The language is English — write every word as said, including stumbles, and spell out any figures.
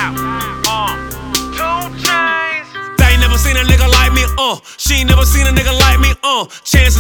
Uh, two chains. They ain't never seen a nigga like me, uh. She ain't never seen a nigga like me, uh. Chances